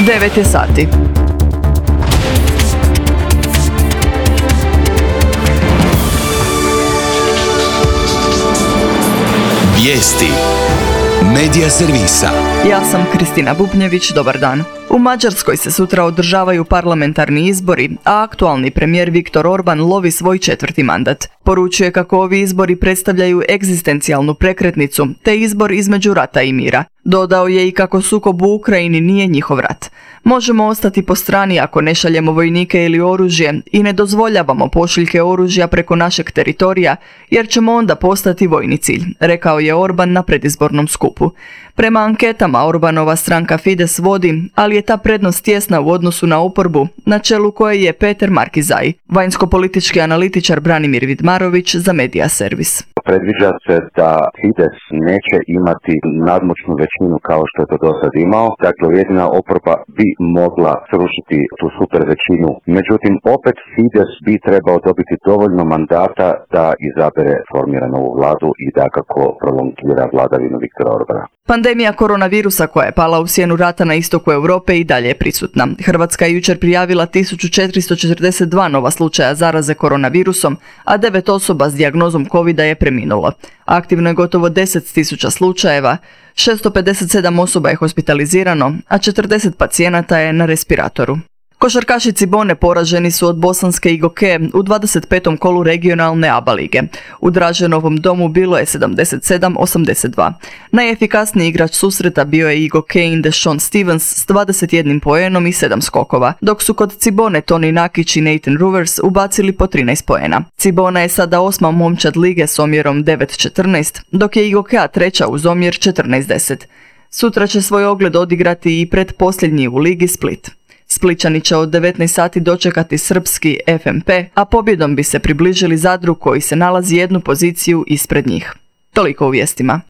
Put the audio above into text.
9 je sati. Vijesti Medija servisa. Ja sam Kristina Bubnjević, dobar dan. U Mađarskoj se sutra održavaju parlamentarni izbori, a aktualni premijer Viktor Orban lovi svoj 4. mandat. Poručuje kako ovi izbori predstavljaju egzistencijalnu prekretnicu, te izbor između rata i mira. Dodao je i kako sukob u Ukrajini nije njihov rat. Možemo ostati po strani ako ne šaljemo vojnike ili oružje i ne dozvoljavamo pošiljke oružja preko našeg teritorija, jer ćemo onda postati vojni cilj, rekao je Orban na predizbornom skupu. Prema anketama Orbanova stranka Fides vodi, ali je ta prednost tjesna u odnosu na oporbu, na čelu koje je Peter Markizaj, vanjsko-politički analitičar Branimir Vidmarović za Medija servis. Predviđa se da Fides neće imati nadmoćnu većinu kao što je to do sad imao, dakle jedina oporba bi mogla srušiti tu super većinu. Međutim, opet Fides bi trebao dobiti dovoljno mandata da izabere, formira novu vladu i da kako prolongira vladavinu Viktora Orbana. Pandemija koronavirusa koja je pala u sjenu rata na istoku Europe i dalje je prisutna. Hrvatska je jučer prijavila 1442 nova slučaja zaraze koronavirusom, a 9 osoba s dijagnozom covida je preminulo. Aktivno je gotovo 10.000 slučajeva, 657 osoba je hospitalizirano, a 40 pacijenata je na respiratoru. Košarkaši Cibone poraženi su od bosanske Igoke u 25. kolu regionalne ABA lige. U Draženovom domu bilo je 77-82. Najefikasniji igrač susreta bio je Igokein Deshaun Stevens s 21 poenom i 7 skokova, dok su kod Cibone Toni Nakić i Nathan Rivers ubacili po 13 poena. Cibona je sada 8. momčad lige s omjerom 9-14, dok je Igokea 3. uz omjer 14-10. Sutra će svoj ogled odigrati i pretposljednji u ligi Split. Splićani će od 19 sati dočekati srpski FMP, a pobjedom bi se približili Zadru koji se nalazi jednu poziciju ispred njih. Toliko u vijestima.